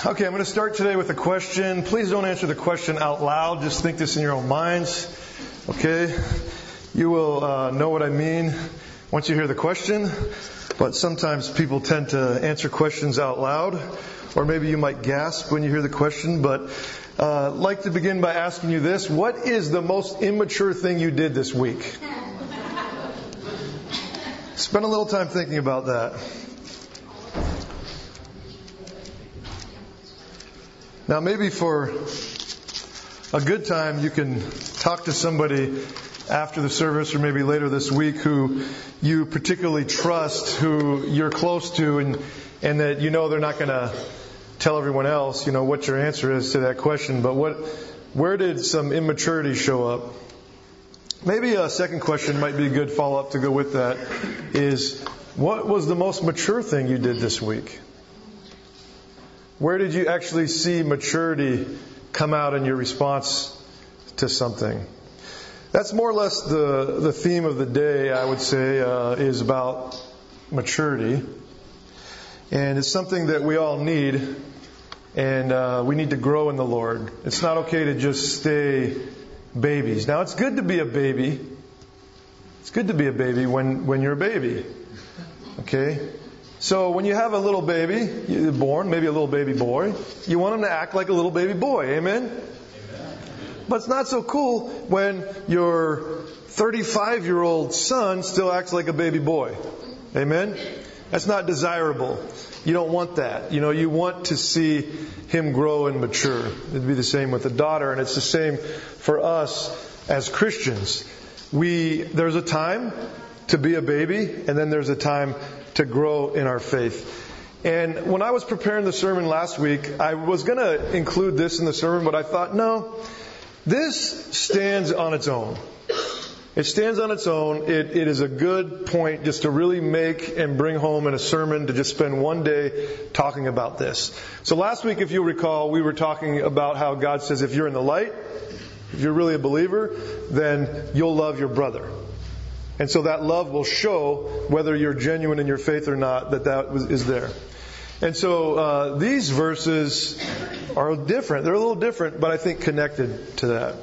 Okay, I'm going to start today with a question. Please don't answer the question out loud. Just think this in your own minds. Okay? You will know what I mean once you hear the question. But sometimes people tend to answer questions out loud. Or maybe you might gasp when you hear the question. But I'd like to begin by asking you this. What is the most immature thing you did this week? Spend a little time thinking about that. Now, maybe for a good time, you can talk to somebody after the service or maybe later this week who you particularly trust, who you're close to, and that you know they're not going to tell everyone else, what your answer is to that question. But where did some immaturity show up? Maybe a second question might be a good follow-up to go with that is, what was the most mature thing you did this week? Where did you actually see maturity come out in your response to something? That's more or less the theme of the day, I would say, is about maturity. And it's something that we all need, and we need to grow in the Lord. It's not okay to just stay babies. Now, it's good to be a baby. It's good to be a baby when you're a baby. Okay? So when you have a little baby, you're born, maybe a little baby boy, you want him to act like a little baby boy. Amen? Amen. But it's not so cool when your 35-year-old son still acts like a baby boy. Amen? That's not desirable. You don't want that. You want to see him grow and mature. It'd be the same with a daughter, and it's the same for us as Christians. There's a time to be a baby, and then there's a time to grow in our faith. And when I was preparing the sermon last week, I was going to include this in the sermon, but I thought, no, this stands on its own. It stands on its own. It is a good point just to really make and bring home in a sermon to just spend one day talking about this. So last week, if you'll recall, we were talking about how God says if you're in the light, if you're really a believer, then you'll love your brother. And so that love will show whether you're genuine in your faith or not, that is there. And so these verses are different. They're a little different, but I think connected to that.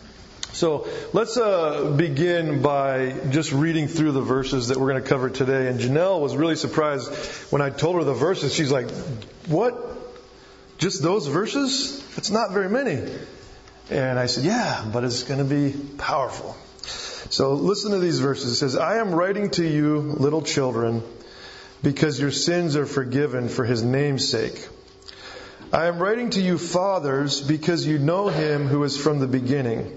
So let's begin by just reading through the verses that we're going to cover today. And Janelle was really surprised when I told her the verses. She's like, what? Just those verses? That's not very many. And I said, yeah, but it's going to be powerful. So listen to these verses. It says, I am writing to you, little children, because your sins are forgiven for His name's sake. I am writing to you, fathers, because you know Him who is from the beginning.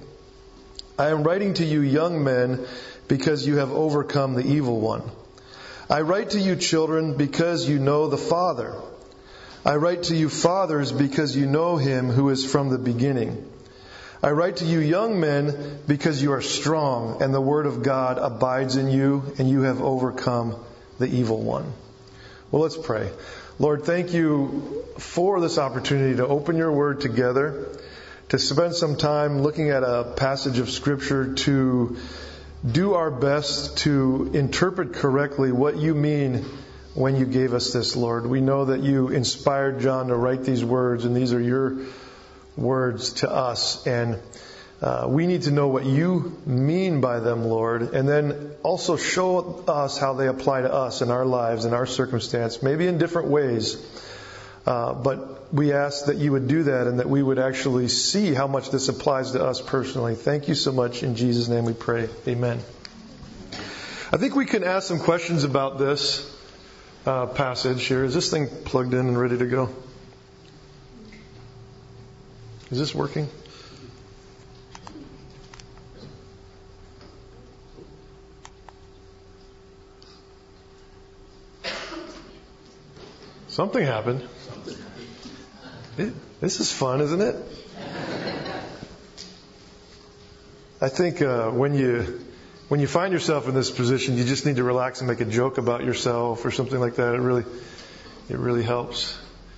I am writing to you, young men, because you have overcome the evil one. I write to you, children, because you know the Father. I write to you, fathers, because you know Him who is from the beginning. I write to you, young men, because you are strong, and the Word of God abides in you, and you have overcome the evil one. Well, let's pray. Lord, thank you for this opportunity to open your Word together, to spend some time looking at a passage of Scripture, to do our best to interpret correctly what you mean when you gave us this, Lord. We know that you inspired John to write these words, and these are your words to us, and we need to know what you mean by them, Lord, and then also show us how they apply to us in our lives, in our circumstance, maybe in different ways, but we ask that you would do that and that we would actually see how much this applies to us personally. Thank you so much. In Jesus' name we pray. Amen. I think we can ask some questions about this passage here. Is this thing plugged in and ready to go? Is this working? Something happened. This is fun, isn't it? I think when you find yourself in this position, you just need to relax and make a joke about yourself or something like that. It really helps.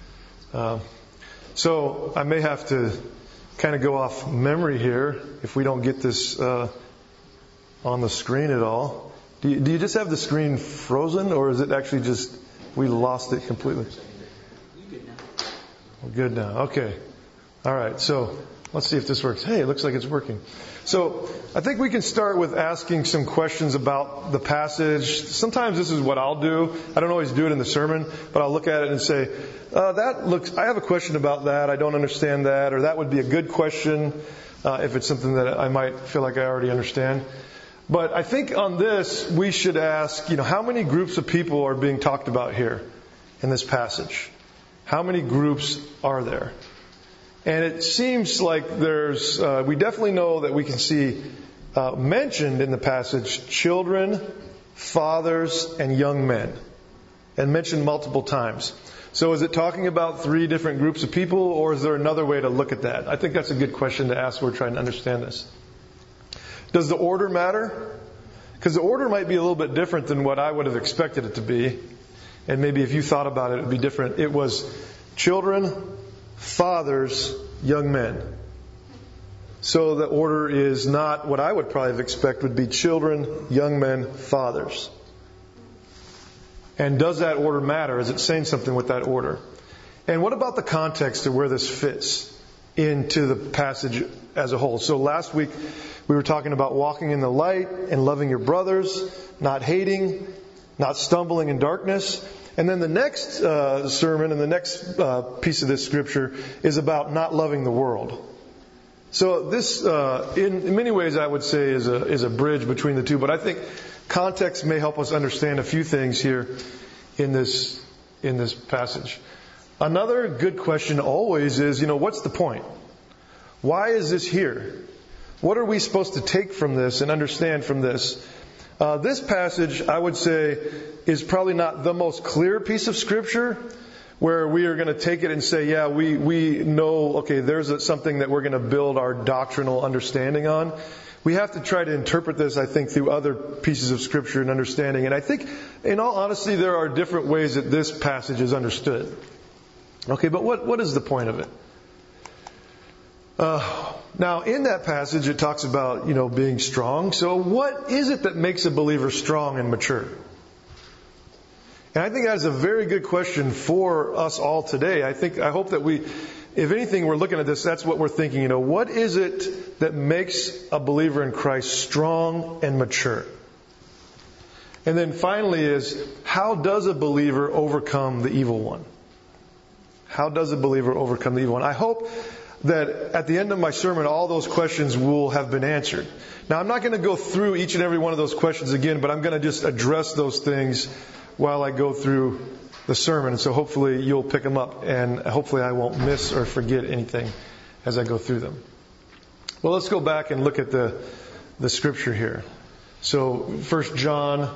So I may have to kind of go off memory here if we don't get this on the screen at all. Do you just have the screen frozen, or is it actually just we lost it completely? We're good now. Okay. All right. So let's see if this works. Hey, it looks like it's working. So I think we can start with asking some questions about the passage. Sometimes this is what I'll do. I don't always do it in the sermon, but I'll look at it and say, I have a question about that. I don't understand that. Or that would be a good question if it's something that I might feel like I already understand. But I think on this, we should ask, how many groups of people are being talked about here in this passage? How many groups are there? And it seems like we definitely know that we can see mentioned in the passage children, fathers, and young men. And mentioned multiple times. So is it talking about 3 different groups of people, or is there another way to look at that? I think that's a good question to ask when we're trying to understand this. Does the order matter? Because the order might be a little bit different than what I would have expected it to be. And maybe if you thought about it, it would be different. It was children, fathers, young men. So the order is not what I would probably expect would be children, young men, fathers. And does that order matter? Is it saying something with that order? And what about the context of where this fits into the passage as a whole? So last week we were talking about walking in the light and loving your brothers, not hating, not stumbling in darkness. And then the next sermon and the next piece of this scripture is about not loving the world. So this, in many ways, I would say is a bridge between the two. But I think context may help us understand a few things here in this passage. Another good question always is, what's the point? Why is this here? What are we supposed to take from this and understand from this? This passage, I would say, is probably not the most clear piece of Scripture where we are going to take it and say, yeah, we know, okay, there's something that we're going to build our doctrinal understanding on. We have to try to interpret this, I think, through other pieces of Scripture and understanding. And I think, in all honesty, there are different ways that this passage is understood. Okay, but what is the point of it? Now, in that passage, it talks about, being strong. So what is it that makes a believer strong and mature? And I think that is a very good question for us all today. I hope that if anything, we're looking at this, that's what we're thinking. What is it that makes a believer in Christ strong and mature? And then finally is, how does a believer overcome the evil one? How does a believer overcome the evil one? I hope that at the end of my sermon, all those questions will have been answered. Now, I'm not going to go through each and every one of those questions again, but I'm going to just address those things while I go through the sermon. So hopefully you'll pick them up, and hopefully I won't miss or forget anything as I go through them. Well, let's go back and look at the scripture here. So 1 John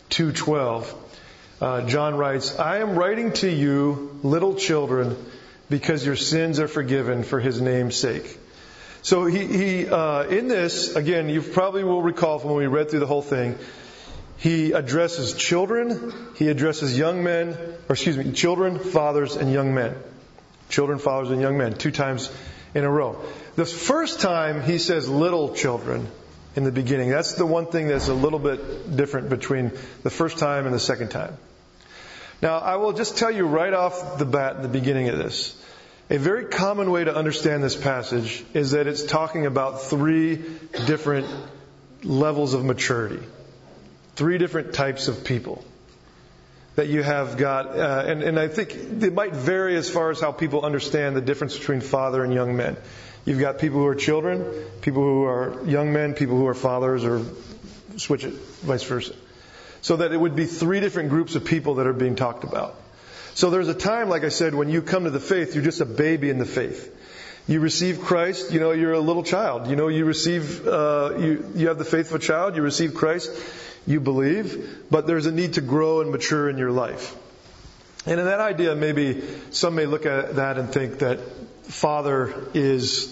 2:12, John writes, I am writing to you, little children, because your sins are forgiven for His name's sake. So he in this, again, you probably will recall from when we read through the whole thing, he addresses children, he addresses children, fathers, and young men. Children, fathers, and young men, 2 times in a row. The first time he says little children in the beginning. That's the one thing that's a little bit different between the first time and the second time. Now, I will just tell you right off the bat at the beginning of this. A very common way to understand this passage is that it's talking about 3 different levels of maturity. 3 different types of people that you have got. And I think it might vary as far as how people understand the difference between father and young men. You've got people who are children, people who are young men, people who are fathers, or switch it, vice versa. So that it would be 3 different groups of people that are being talked about. So there's a time, like I said, when you come to the faith, you're just a baby in the faith. You receive Christ, you're a little child. You receive, you have the faith of a child, you receive Christ, you believe, but there's a need to grow and mature in your life. And in that idea, maybe some may look at that and think that father is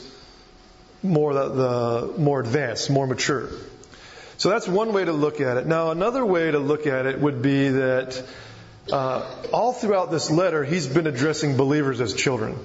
more advanced, more mature. So that's one way to look at it. Now, another way to look at it would be that all throughout this letter, he's been addressing believers as children.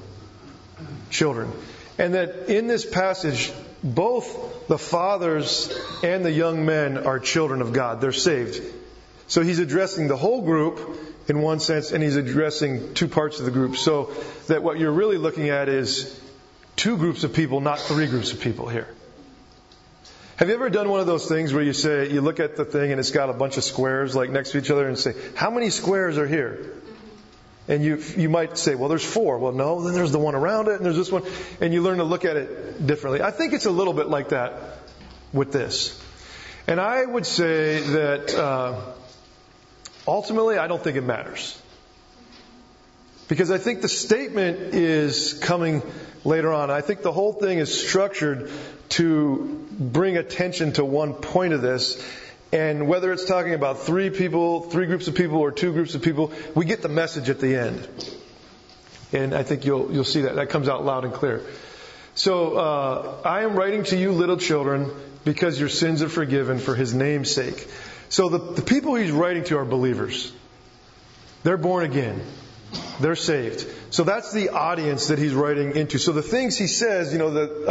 And that in this passage, both the fathers and the young men are children of God. They're saved. So he's addressing the whole group in one sense, and he's addressing two parts of the group. So that what you're really looking at is two groups of people, not three groups of people here. Have you ever done one of those things where you look at the thing and it's got a bunch of squares like next to each other and say, how many squares are here? And you might say, well, there's 4. Well, no, then there's the one around it and there's this one. And you learn to look at it differently. I think it's a little bit like that with this. And I would say that ultimately, I don't think it matters. Because I think the statement is coming later on. I think the whole thing is structured to bring attention to one point of this. And whether it's talking about 3 groups of people, or 2 groups of people, we get the message at the end. And I think you'll see that. That comes out loud and clear. So, I am writing to you, little children, because your sins are forgiven for His name's sake. So the people He's writing to are believers. They're born again. They're saved. So that's the audience that He's writing into. So the things He says, that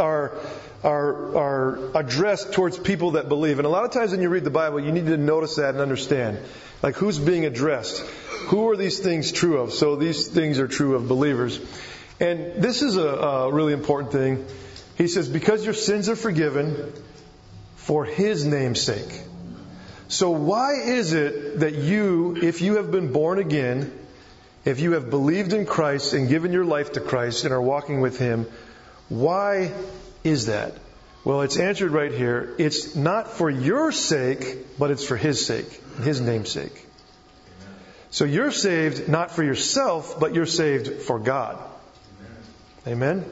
are addressed towards people that believe. And a lot of times when you read the Bible, you need to notice that and understand. Like, who's being addressed? Who are these things true of? So these things are true of believers. And this is a really important thing. He says, because your sins are forgiven for His name's sake. So why is it that you, if you have been born again, if you have believed in Christ and given your life to Christ and are walking with Him, why is that? Well, it's answered right here. It's not for your sake, but it's for His sake, His name's sake. So you're saved not for yourself, but you're saved for God. Amen?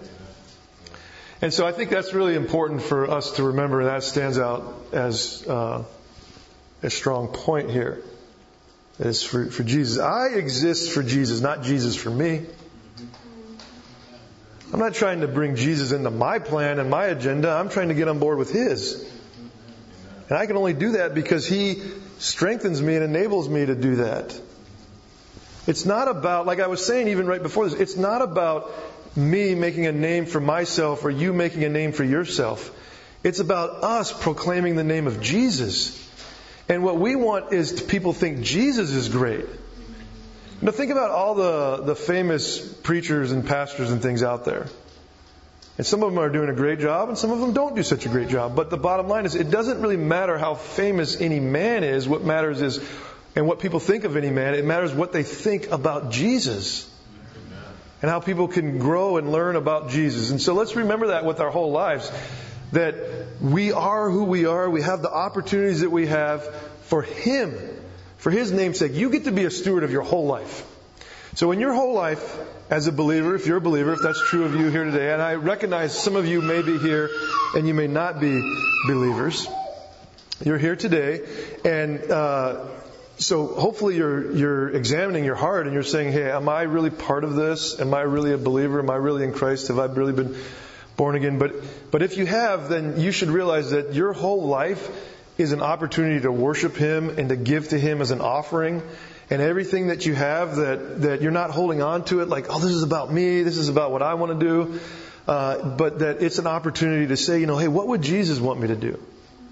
And so I think that's really important for us to remember. That stands out as a strong point here. It's for Jesus. I exist for Jesus, not Jesus for me. I'm not trying to bring Jesus into my plan and my agenda. I'm trying to get on board with His. And I can only do that because He strengthens me and enables me to do that. It's not about, like I was saying even right before this, it's not about me making a name for myself or you making a name for yourself. It's about us proclaiming the name of Jesus. And what we want is people think Jesus is great. Now think about all the famous preachers and pastors and things out there. And some of them are doing a great job and some of them don't do such a great job. But the bottom line is it doesn't really matter how famous any man is. What matters is, and what people think of any man, it matters what they think about Jesus. And how people can grow and learn about Jesus. And so let's remember that with our whole lives. That we are who we are. We have the opportunities that we have for Him. For His name's sake. You get to be a steward of your whole life. So in your whole life, as a believer, if you're a believer, if that's true of you here today, and I recognize some of you may be here and you may not be believers. You're here today, and so hopefully you're examining your heart and you're saying, hey, am I really part of this? Am I really a believer? Am I really in Christ? Have I really been born again? But if you have, then you should realize that your whole life is an opportunity to worship Him and to give to Him as an offering. And everything that you have, that you're not holding on to it like, oh, this is about me, this is about what I want to do. But that it's an opportunity to say, hey, what would Jesus want me to do?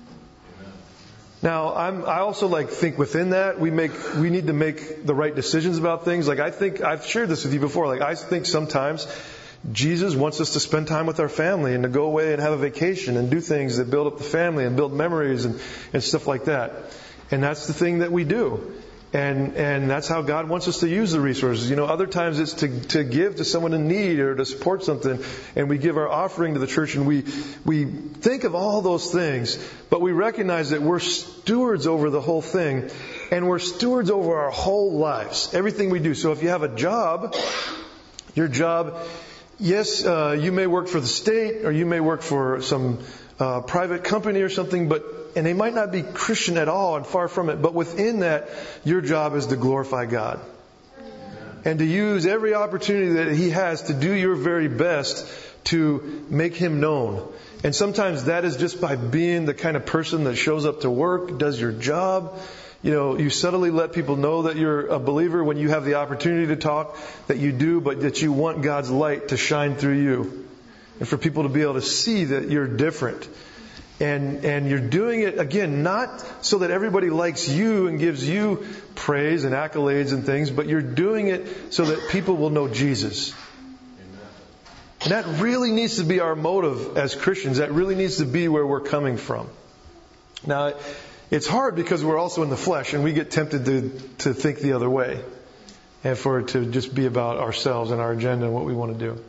Now, I also think within that, we need to make the right decisions about things. Like I think, I've shared this with you before, I think sometimes Jesus wants us to spend time with our family and to go away and have a vacation and do things that build up the family and build memories and stuff like that. And that's the thing that we do. And that's how God wants us to use the resources. Other times it's to give to someone in need or to support something. And we give our offering to the church and we think of all those things. But we recognize that we're stewards over the whole thing. And we're stewards over our whole lives. Everything we do. So if you have a job, your job, yes, you may work for the state or you may work for some private company or something, and they might not be Christian at all and far from it, but within that, your job is to glorify God. And to use every opportunity that He has to do your very best to make Him known. And sometimes that is just by being the kind of person that shows up to work, does your job. You subtly let people know that you're a believer when you have the opportunity to talk, that you do, but that you want God's light to shine through you. And for people to be able to see that you're different. And you're doing it, again, not so that everybody likes you and gives you praise and accolades and things, but you're doing it so that people will know Jesus. And that really needs to be our motive as Christians. That really needs to be where we're coming from. Now, it's hard because we're also in the flesh and we get tempted to think the other way. And for it to just be about ourselves and our agenda and what we want to do.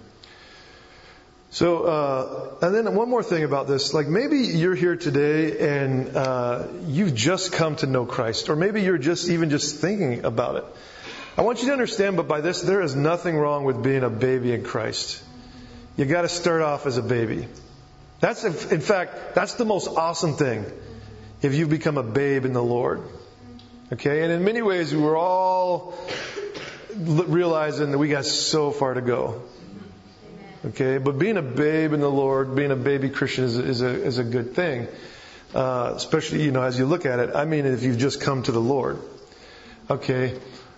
So, and then one more thing about this, like maybe you're here today and you've just come to know Christ, or maybe you're just thinking about it. I want you to understand, but by this, there is nothing wrong with being a baby in Christ. You got to start off as a baby. In fact, that's the most awesome thing, if you've become a babe in the Lord. Okay, and in many ways, we're all realizing that we got so far to go. Okay, but being a babe in the Lord, being a baby Christian is a good thing. Especially, as you look at it. I mean, if you've just come to the Lord. Okay.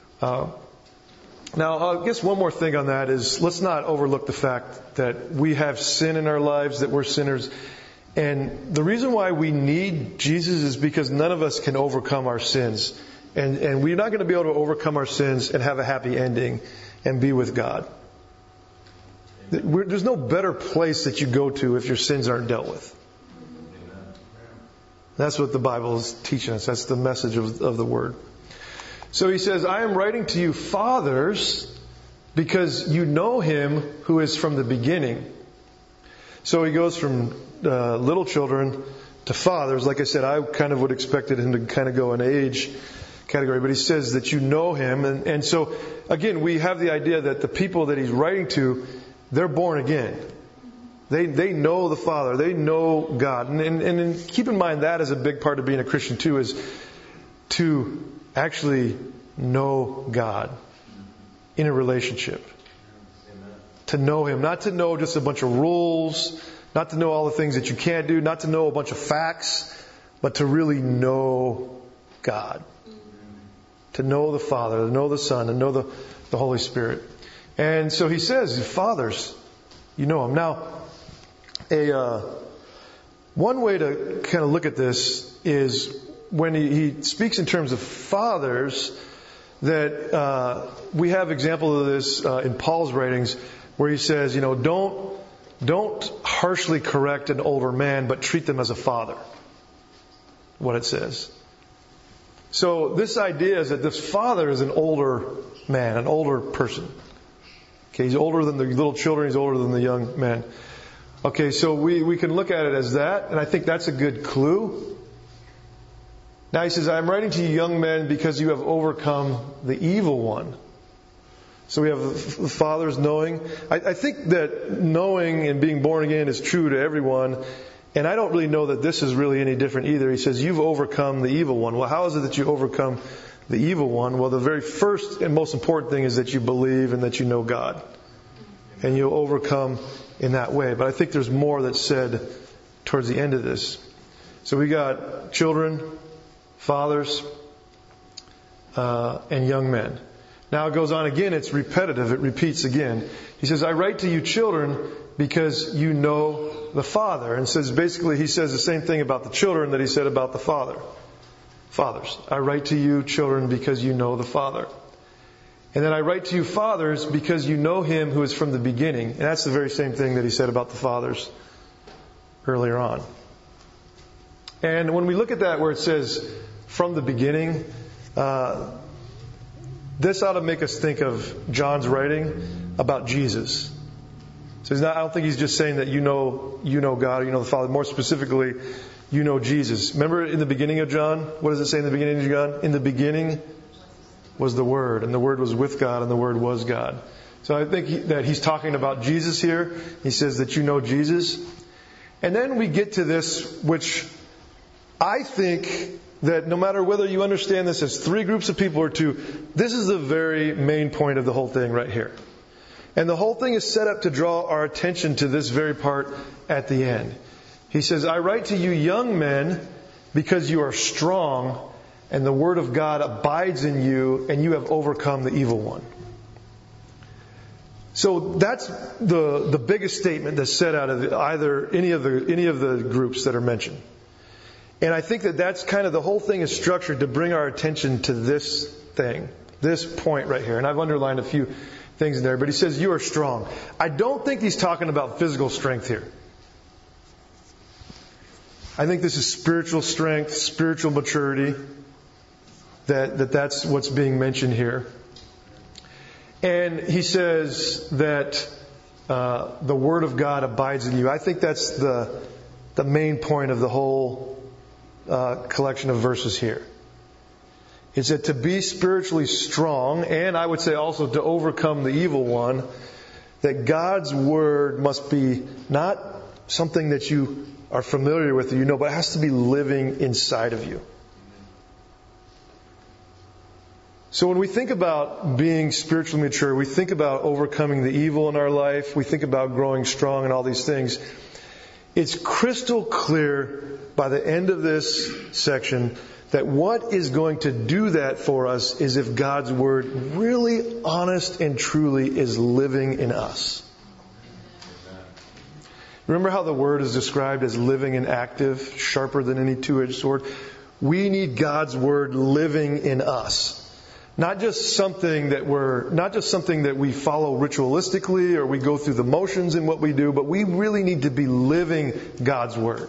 Now, I guess one more thing on that is, let's not overlook the fact that we have sin in our lives, that we're sinners. And the reason why we need Jesus is because none of us can overcome our sins. And we're not going to be able to overcome our sins and have a happy ending and be with God. There's no better place that you go to if your sins aren't dealt with. That's what the Bible is teaching us. That's the message of the Word. So he says, I am writing to you, fathers, because you know Him who is from the beginning. So he goes from little children to fathers. Like I said, I kind of would expected him to kind of go in age category, but he says that you know Him. And so, again, we have the idea that the people that he's writing to, they're born again. They know the Father. They know God. And keep in mind that is a big part of being a Christian too, is to actually know God in a relationship. Amen. To know Him. Not to know just a bunch of rules. Not to know all the things that you can't do. Not to know a bunch of facts. But to really know God. To know the Father. To know the Son. To know the Holy Spirit. And so he says, fathers, you know Him. Now, one way to kind of look at this is when he speaks in terms of fathers, that we have examples of this in Paul's writings, where he says, don't harshly correct an older man, but treat them as a father. What it says. So this idea is that this father is an older man, an older person. Okay, he's older than the little children. He's older than the young men. Okay, so we can look at it as that, and I think that's a good clue. Now he says, I am writing to you young men because you have overcome the evil one. So we have the fathers knowing. I think that knowing and being born again is true to everyone. And I don't really know that this is really any different either. He says, you've overcome the evil one. Well, how is it that you overcome the evil one? Well, the very first and most important thing is that you believe and that you know God. And you'll overcome in that way. But I think there's more that's said towards the end of this. So we got children, fathers, and young men. Now it goes on again. It's repetitive. It repeats again. He says, I write to you children because you know the Father. And says basically he says the same thing about the children that he said about the Father. Fathers, I write to you children because you know the Father. And then I write to you fathers because you know Him who is from the beginning. And that's the very same thing that he said about the fathers earlier on. And when we look at that where it says from the beginning, this ought to make us think of John's writing about Jesus. So I don't think he's just saying that you know God, you know the Father. More specifically, you know Jesus. Remember in the beginning of John? What does it say in the beginning of John? In the beginning was the Word, and the Word was with God, and the Word was God. So I think that he's talking about Jesus here. He says that you know Jesus. And then we get to this, which I think that no matter whether you understand this as three groups of people or two, this is the very main point of the whole thing right here. And the whole thing is set up to draw our attention to this very part at the end. He says, I write to you young men because you are strong and the Word of God abides in you and you have overcome the evil one. So that's the biggest statement that's said out of any of the groups that are mentioned. And I think that that's kind of the whole thing is structured to bring our attention to this thing, this point right here. And I've underlined a few things in there, but he says, you are strong. I don't think he's talking about physical strength here. I think this is spiritual strength, spiritual maturity, that's what's being mentioned here. And he says that the Word of God abides in you. I think that's the main point of the whole collection of verses here. It's that to be spiritually strong, and I would say also to overcome the evil one, that God's Word must be not something that you are familiar with, but it has to be living inside of you. So when we think about being spiritually mature, we think about overcoming the evil in our life, we think about growing strong and all these things. It's crystal clear by the end of this section that what is going to do that for us is if God's Word really, honest and truly is living in us. Remember how the Word is described as living and active, sharper than any two-edged sword? We need God's Word living in us. Not just something that we follow ritualistically or we go through the motions in what we do, but we really need to be living God's Word.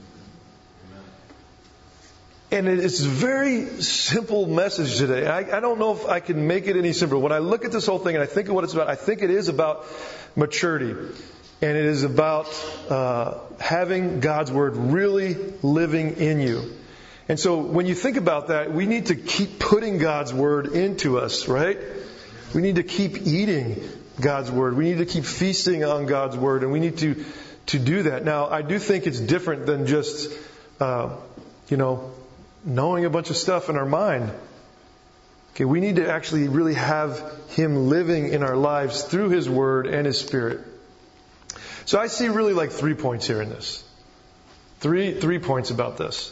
And it's a very simple message today. I don't know if I can make it any simpler. When I look at this whole thing and I think of what it's about, I think it is about maturity. And it is about having God's Word really living in you. And so when you think about that, we need to keep putting God's Word into us, right? We need to keep eating God's Word. We need to keep feasting on God's Word, and we need to do that. Now, I do think it's different than just, knowing a bunch of stuff in our mind. Okay, we need to actually really have Him living in our lives through His Word and His Spirit. So I see really like 3 points here in this. Three points about this.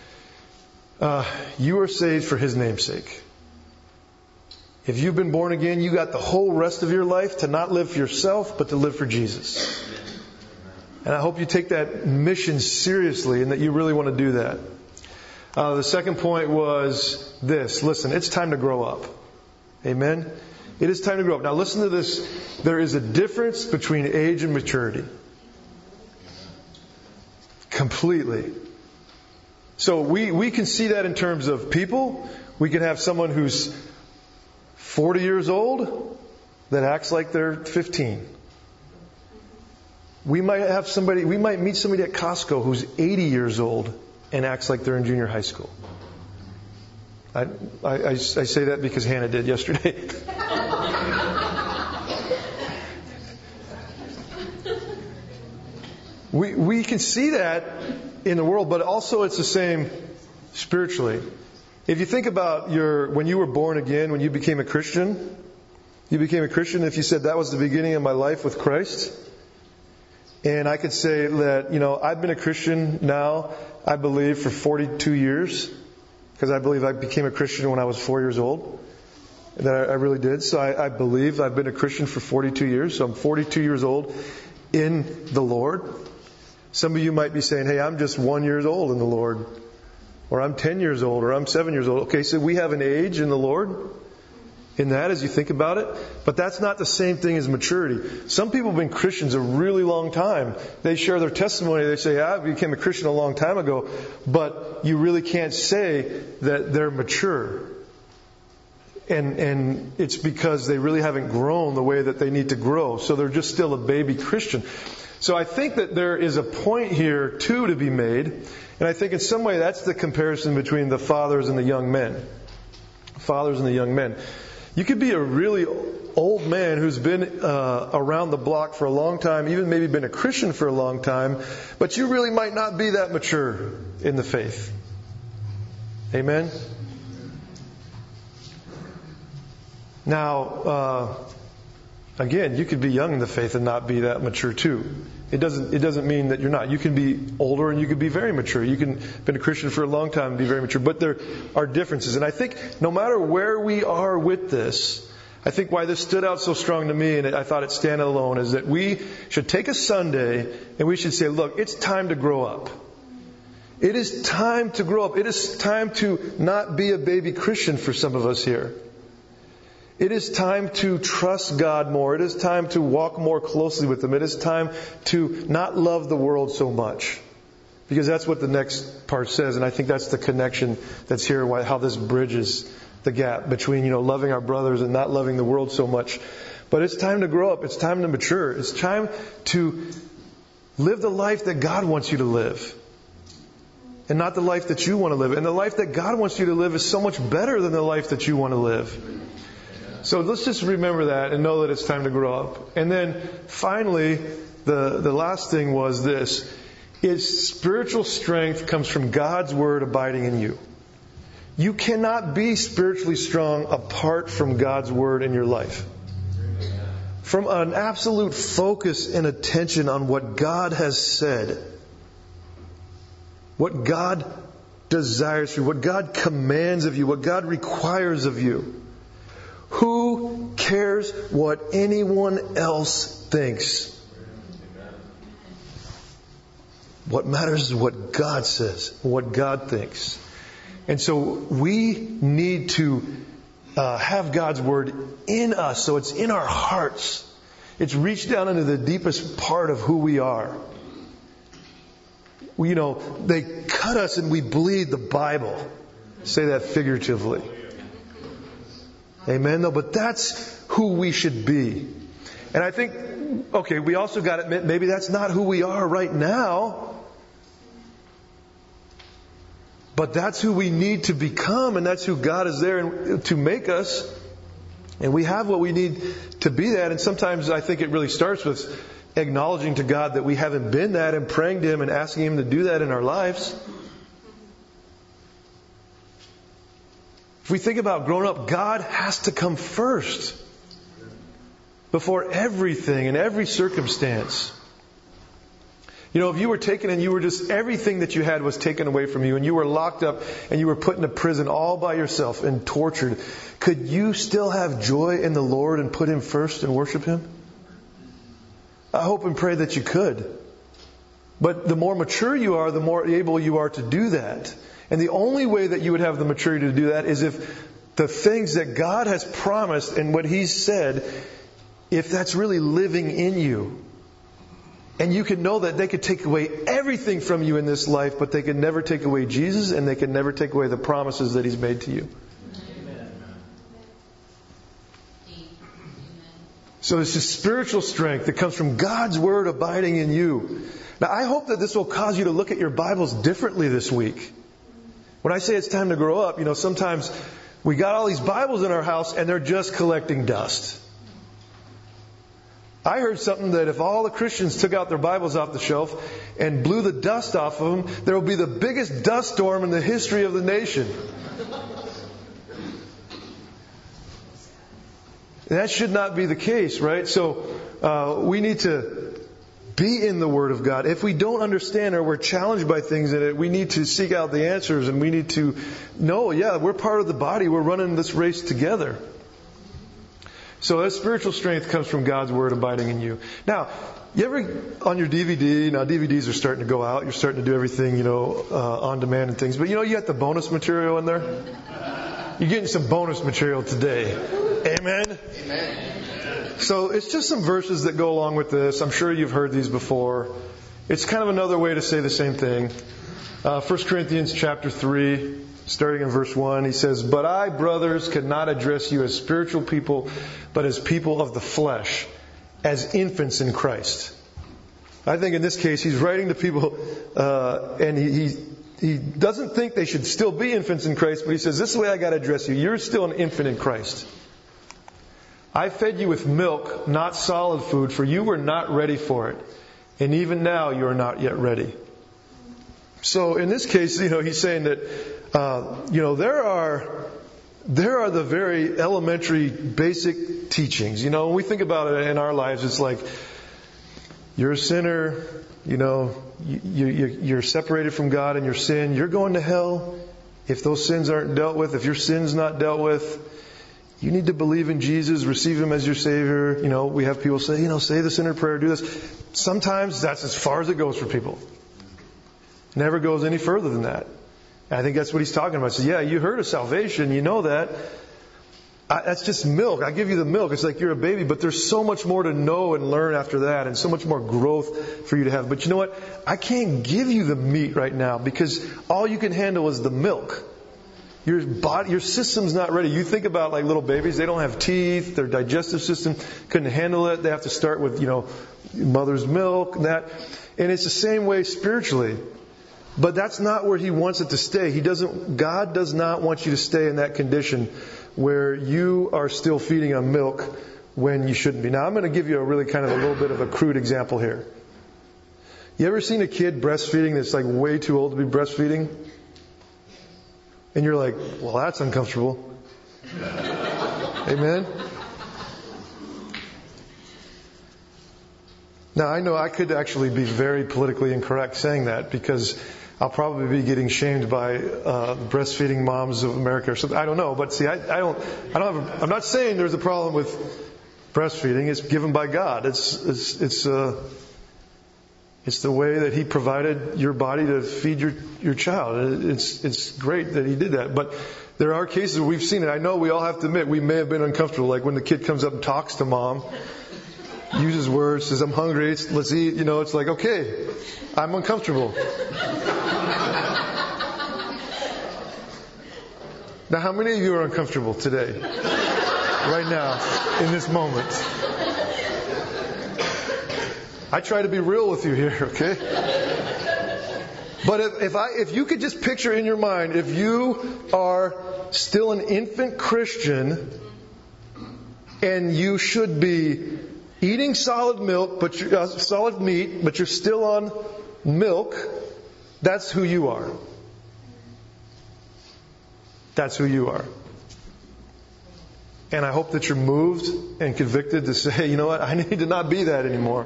You are saved for His name's sake. If you've been born again, you got the whole rest of your life to not live for yourself, but to live for Jesus. And I hope you take that mission seriously and that you really want to do that. The second point was this. Listen, it's time to grow up. Amen? It is time to grow up. Now listen to this. There is a difference between age and maturity. Completely. So we can see that in terms of people. We can have someone who's 40 years old that acts like they're 15. We might meet somebody at Costco who's 80 years old and acts like they're in junior high school. I say that because Hannah did yesterday. We can see that in the world, but also it's the same spiritually. If you think about when you were born again, when you became a Christian, if you said that was the beginning of my life with Christ, and I could say that, I've been a Christian now, I believe, for 42 years, because I believe I became a Christian when I was 4 years old. That I really did. So I believe I've been a Christian for 42 years. So I'm 42 years old in the Lord. Some of you might be saying, hey, I'm just 1 year old in the Lord. Or I'm 10 years old, or I'm 7 years old. Okay, so we have an age in the Lord in that as you think about it. But that's not the same thing as maturity. Some people have been Christians a really long time. They share their testimony. They say, I became a Christian a long time ago. But you really can't say that they're mature. And it's because they really haven't grown the way that they need to grow. So they're just still a baby Christian. So I think that there is a point here, too, to be made. And I think in some way that's the comparison between the fathers and the young men. Fathers and the young men. You could be a really old man who's been around the block for a long time, even maybe been a Christian for a long time, but you really might not be that mature in the faith. Amen? Now, again, you could be young in the faith and not be that mature too. It doesn't mean that you're not. You can be older and you can be very mature. You can have been a Christian for a long time and be very mature. But there are differences. And I think no matter where we are with this, I think why this stood out so strong to me, and I thought it stand alone, is that we should take a Sunday and we should say, look, it's time to grow up. It is time to grow up. It is time to not be a baby Christian for some of us here. It is time to trust God more. It is time to walk more closely with Him. It is time to not love the world so much. Because that's what the next part says, and I think that's the connection that's here, how this bridges the gap between, loving our brothers and not loving the world so much. But it's time to grow up. It's time to mature. It's time to live the life that God wants you to live. And not the life that you want to live. And the life that God wants you to live is so much better than the life that you want to live. So let's just remember that and know that it's time to grow up. And then finally, the last thing was this. Is spiritual strength comes from God's Word abiding in you. You cannot be spiritually strong apart from God's Word in your life. From an absolute focus and attention on what God has said, what God desires for you, what God commands of you, what God requires of you. Who cares what anyone else thinks? What matters is what God says, what God thinks. And so we need to have God's Word in us, so it's in our hearts. It's reached down into the deepest part of who we are. They cut us and we bleed the Bible. Say that figuratively. Amen? No, but that's who we should be. And I think, we also got to admit, maybe that's not who we are right now. But that's who we need to become, and that's who God is there to make us. And we have what we need to be that. And sometimes I think it really starts with acknowledging to God that we haven't been that and praying to Him and asking Him to do that in our lives. If we think about growing up, God has to come first before everything and every circumstance. If you were taken and you were just, everything that you had was taken away from you and you were locked up and you were put into prison all by yourself and tortured, could you still have joy in the Lord and put Him first and worship Him? I hope and pray that you could. But the more mature you are, the more able you are to do that. And the only way that you would have the maturity to do that is if the things that God has promised and what He's said, if that's really living in you. And you can know that they could take away everything from you in this life, but they could never take away Jesus, and they could never take away the promises that He's made to you. Amen. So it's just spiritual strength that comes from God's Word abiding in you. Now, I hope that this will cause you to look at your Bibles differently this week. When I say it's time to grow up, sometimes we got all these Bibles in our house and they're just collecting dust. I heard something that if all the Christians took out their Bibles off the shelf and blew the dust off of them, there will be the biggest dust storm in the history of the nation. And that should not be the case, right? So we need to be in the Word of God. If we don't understand or we're challenged by things in it, we need to seek out the answers, and we need to know, we're part of the body. We're running this race together. So that spiritual strength comes from God's Word abiding in you. Now, you ever, on your DVD, now DVDs are starting to go out. You're starting to do everything, on demand and things. But you got the bonus material in there? You're getting some bonus material today. Amen? Amen. So it's just some verses that go along with this. I'm sure you've heard these before. It's kind of another way to say the same thing. 1 Corinthians chapter 3. Starting in verse 1, he says, "But I, brothers, could not address you as spiritual people, but as people of the flesh, as infants in Christ." I think in this case, he's writing to people, and he doesn't think they should still be infants in Christ, but he says, this is the way I got to address you. You're still an infant in Christ. I fed you with milk, not solid food, for you were not ready for it. And even now you are not yet ready. So in this case, he's saying that, there are the very elementary, basic teachings. When we think about it in our lives, it's like, you're a sinner, you're separated from God in your sin, you're going to hell. If those sins aren't dealt with, if your sin's not dealt with, You need to believe in Jesus, receive Him as your Savior. We have people say, say the sinner prayer, do this. Sometimes that's as far as it goes for people. Never goes any further than that. And I think that's what he's talking about. So you heard of salvation, you know that. That's just milk. I give you the milk. It's like you're a baby, but there's so much more to know and learn after that, and so much more growth for you to have. But you know what? I can't give you the meat right now because all you can handle is the milk. Your system's not ready. You think about like little babies, they don't have teeth, their digestive system couldn't handle it. They have to start with, mother's milk and that. And it's the same way spiritually. But that's not where He wants it to stay. God does not want you to stay in that condition where you are still feeding on milk when you shouldn't be. Now, I'm going to give you a really kind of a little bit of a crude example here. You ever seen a kid breastfeeding that's like way too old to be breastfeeding? And you're like, well, that's uncomfortable. Amen? Now, I know I could actually be very politically incorrect saying that because I'll probably be getting shamed by breastfeeding moms of America or something. I don't know, but see, I'm not saying there's a problem with breastfeeding. It's given by God. It's the way that He provided your body to feed your child. It's great that He did that, but there are cases where we've seen it. I know we all have to admit we may have been uncomfortable, like when the kid comes up and talks to mom. Uses words, says, I'm hungry, let's eat. It's like, okay, I'm uncomfortable. Now, how many of you are uncomfortable today? Right now, in this moment? I try to be real with you here, okay? But if you could just picture in your mind, if you are still an infant Christian and you should be eating solid milk, solid meat, but you're still on milk, that's who you are. That's who you are. And I hope that you're moved and convicted to say, you know what, I need to not be that anymore.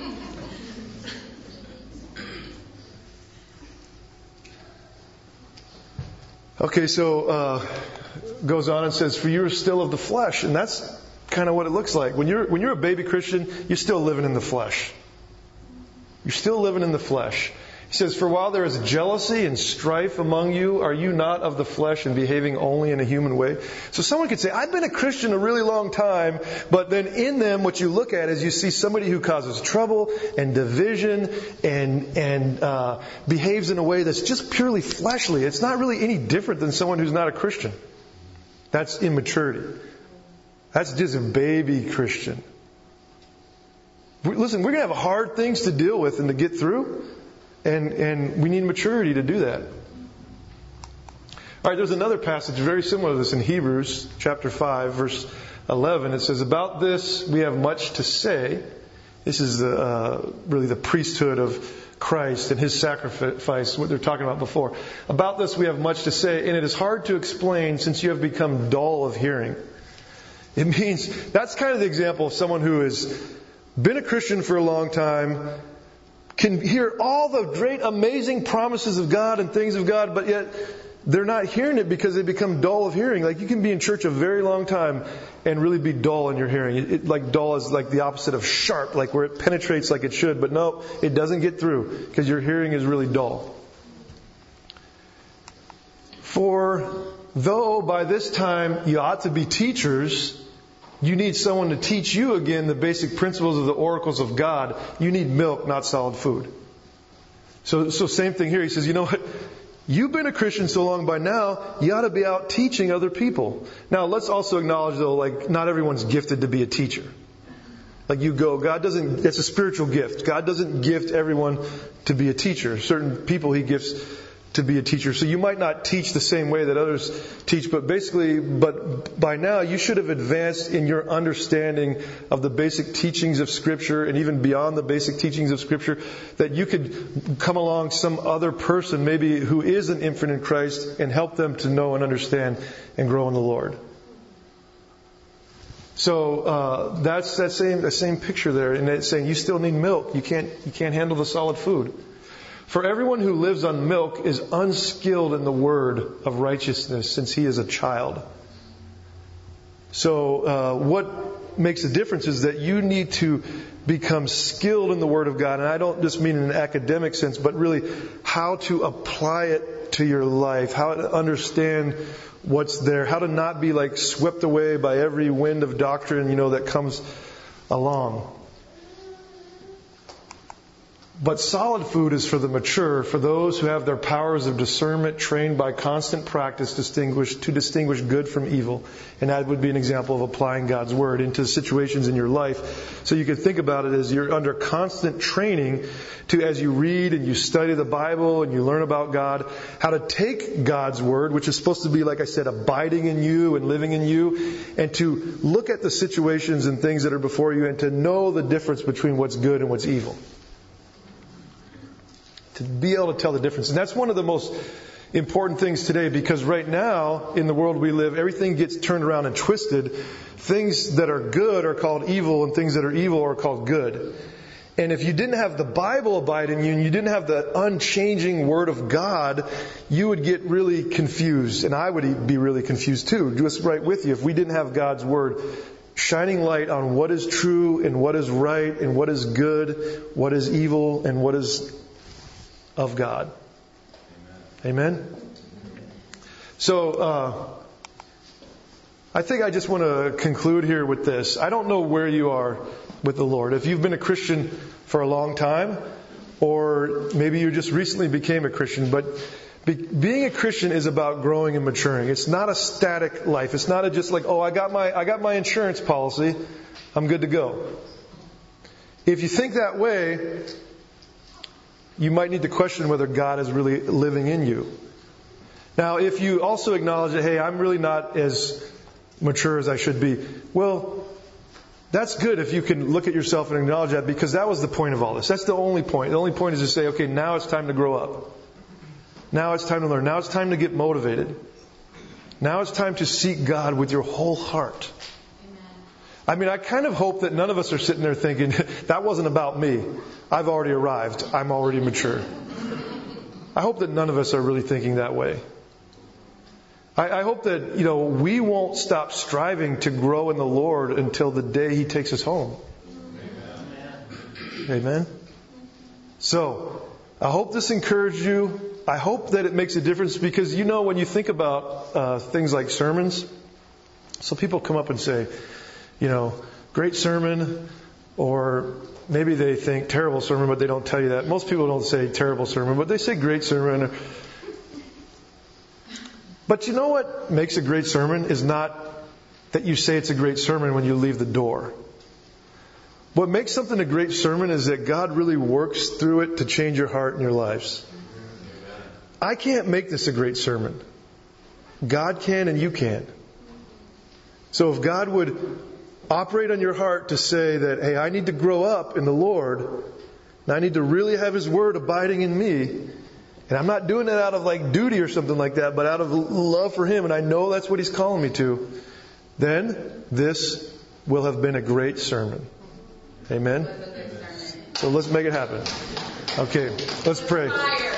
Okay, so goes on and says, for you are still of the flesh, and that's kind of what it looks like. When you're a baby Christian, you're still living in the flesh. You're still living in the flesh. He says, for while there is jealousy and strife among you, are you not of the flesh and behaving only in a human way? So someone could say, I've been a Christian a really long time, but then in them, what you look at is you see somebody who causes trouble and division and behaves in a way that's just purely fleshly. It's not really any different than someone who's not a Christian. That's immaturity. That's just a baby Christian. Listen, we're going to have hard things to deal with and to get through. And we need maturity to do that. All right, there's another passage very similar to this in Hebrews chapter 5, verse 11. It says, about this we have much to say. This is really the priesthood of Christ and His sacrifice, what they're talking about before. About this we have much to say, and it is hard to explain since you have become dull of hearing. It means, that's kind of the example of someone who has been a Christian for a long time, can hear all the great, amazing promises of God and things of God, but yet they're not hearing it because they become dull of hearing. Like you can be in church a very long time and really be dull in your hearing. Like dull is like the opposite of sharp, like where it penetrates like it should, but no, it doesn't get through because your hearing is really dull. For though by this time you ought to be teachers, you need someone to teach you again the basic principles of the oracles of God. You need milk, not solid food. So same thing here. He says, you know what? You've been a Christian so long by now, you ought to be out teaching other people. Now, let's also acknowledge, though, like, not everyone's gifted to be a teacher. Like it's a spiritual gift. God doesn't gift everyone to be a teacher. Certain people He gifts to be a teacher. So you might not teach the same way that others teach, but by now you should have advanced in your understanding of the basic teachings of Scripture and even beyond the basic teachings of Scripture, that you could come along some other person maybe who is an infant in Christ and help them to know and understand and grow in the Lord. So that's the same picture there, and it's saying you still need milk. You can't handle the solid food. For everyone who lives on milk is unskilled in the word of righteousness, since he is a child. So what makes a difference is that you need to become skilled in the Word of God. And I don't just mean in an academic sense, but really how to apply it to your life, how to understand what's there, how to not be like swept away by every wind of doctrine, that comes along. But solid food is for the mature, for those who have their powers of discernment trained by constant practice to distinguish good from evil. And that would be an example of applying God's Word into situations in your life. So you can think about it as you're under constant training as you read and you study the Bible and you learn about God, how to take God's Word, which is supposed to be, like I said, abiding in you and living in you, and to look at the situations and things that are before you and to know the difference between what's good and what's evil. To be able to tell the difference. And that's one of the most important things today, because right now, in the world we live, everything gets turned around and twisted. Things that are good are called evil, and things that are evil are called good. And if you didn't have the Bible abide in you, and you didn't have the unchanging Word of God, you would get really confused. And I would be really confused too, just right with you, if we didn't have God's Word shining light on what is true and what is right and what is good, what is evil, and what is of God. Amen? So, I think I just want to conclude here with this. I don't know where you are with the Lord. If you've been a Christian for a long time, or maybe you just recently became a Christian, but being a Christian is about growing and maturing. It's not a static life. It's not just like, I got my insurance policy, I'm good to go. If you think that way, you might need to question whether God is really living in you. Now, if you also acknowledge that, hey, I'm really not as mature as I should be, well, that's good if you can look at yourself and acknowledge that, because that was the point of all this. That's the only point. The only point is to say, okay, now it's time to grow up. Now it's time to learn. Now it's time to get motivated. Now it's time to seek God with your whole heart. I mean, I kind of hope that none of us are sitting there thinking, that wasn't about me. I've already arrived. I'm already mature. I hope that none of us are really thinking that way. I hope that, we won't stop striving to grow in the Lord until the day He takes us home. Amen. Amen. So, I hope this encouraged you. I hope that it makes a difference, because, when you think about things like sermons, so people come up and say, great sermon, or maybe they think terrible sermon, but they don't tell you that. Most people don't say terrible sermon, but they say great sermon. But you know what makes a great sermon is not that you say it's a great sermon when you leave the door. What makes something a great sermon is that God really works through it to change your heart and your lives. I can't make this a great sermon. God can, and you can. So if God would operate on your heart to say that, hey, I need to grow up in the Lord, and I need to really have His Word abiding in me, and I'm not doing it out of like duty or something like that, but out of love for Him, and I know that's what He's calling me to, then this will have been a great sermon. Amen? So let's make it happen. Okay, let's pray.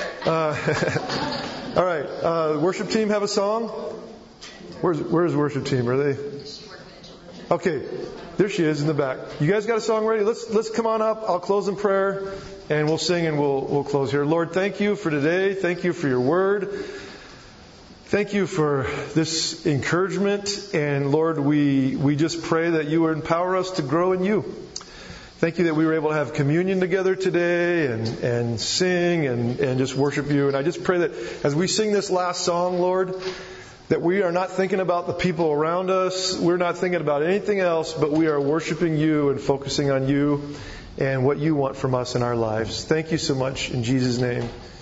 All right, worship team have a song? Where's worship team? Are they? Okay, there she is in the back. You guys got a song ready? Let's come on up. I'll close in prayer, and we'll sing, and we'll close here. Lord, thank you for today. Thank you for your word. Thank you for this encouragement. And Lord, we just pray that you would empower us to grow in you. Thank you that we were able to have communion together today and sing and just worship you. And I just pray that as we sing this last song, Lord, that we are not thinking about the people around us. We're not thinking about anything else, but we are worshiping you and focusing on you and what you want from us in our lives. Thank you so much. In Jesus' name.